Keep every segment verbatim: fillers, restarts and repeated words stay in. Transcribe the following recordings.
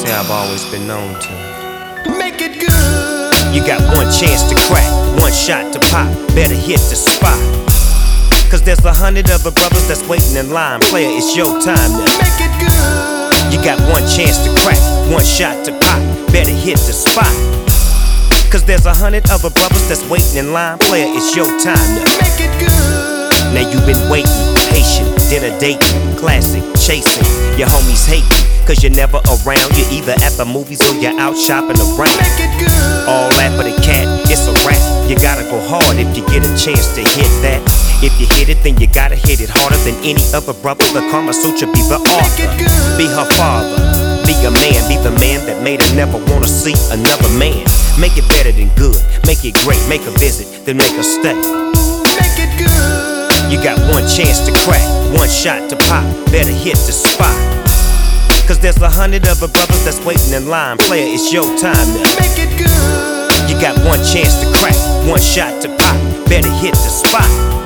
Yeah, I've always been known to make it good. You got one chance to crack, one shot to pop. Better hit the spot, cause there's a hundred other brothers that's waiting in line. Player, it's your time now. Make it good. You got one chance to crack, one shot to pop. Better hit the spot, cause there's a hundred other brothers that's waiting in line. Player, it's your time now. Make it good. Now you've been waiting, patient, dinner dating, classic, chasing. Your homies hate you, cause you're never around. You're either at the movies or you're out shopping around. Make it good. All that for the cat, it's a wrap. You gotta go hard if you get a chance to hit that. If you hit it, then you gotta hit it harder than any other brother. The Kama Sutra, be the author, be her father. Be a man, be the man that made her never wanna see another man. Make it better than good, make it great, make a visit, then make her stay. Make it good. You got one chance to crack, one shot to pop. Better hit the spot, cause there's a hundred other brothers that's waiting in line. Player, it's your time now. Make it good. You got one chance to crack, one shot to pop. Better hit the spot,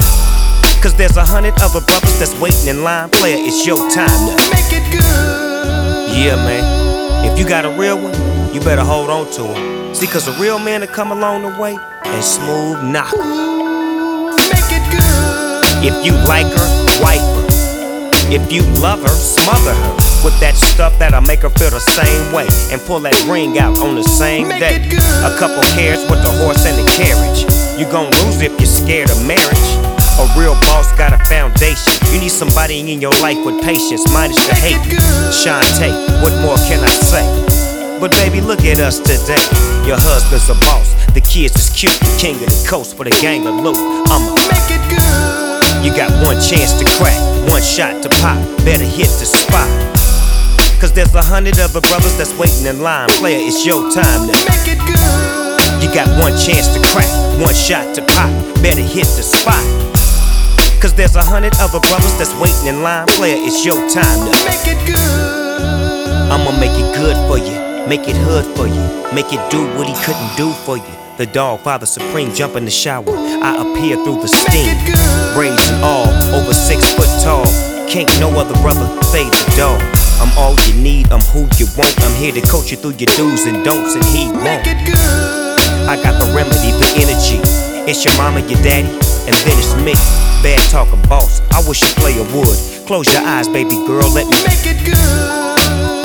cause there's a hundred other brothers that's waiting in line. Player, it's your time now. Make it good. Yeah, man, if you got a real one, you better hold on to her. See, cause a real man will come along the way and smooth knock her. Make it good. If you like her, wipe her. If you love her, smother her with that stuff that'll make her feel the same way, and pull that ring out on the same Make day. it good. A couple cares with the horse and the carriage. You gon' lose if you're scared of marriage. A real boss got a foundation. You need somebody in your life with patience, minus the hate. Shantae, what more can I say? But baby, look at us today. Your husband's a boss, the kids is cute, the king of the coast for the gang of loot. I'ma make it good. You got one chance to crack, one shot to pop. Better hit the spot, cause there's a hundred other brothers that's waiting in line. Player, it's your time now. Make it good. You got one chance to crack, one shot to pop. Better hit the spot, cause there's a hundred other brothers that's waiting in line. Player, it's your time now. Make it good. I'ma make it good for you, make it hood for you, make it do what he couldn't do for you. The dog, Father Supreme, jump in the shower. I appear through the steam, braids and all, over six foot tall. Can't no other brother fade the dog. I'm all you need, I'm who you want. I'm here to coach you through your do's and don'ts, and he won't. Make it good. I got the remedy, the energy. It's your mama, your daddy, and then it's me. Bad talker boss, I wish a player would. Close your eyes, baby girl, let me make it good.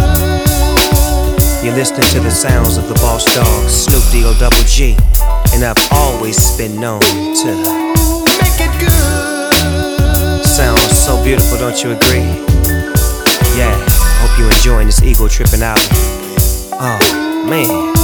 You're listening to the sounds of the Boss Dog, Snoop D-O double G, and I've always been known to make it good. Sounds so beautiful, don't you agree? Yeah, hope you're enjoying this ego tripping album. Oh man.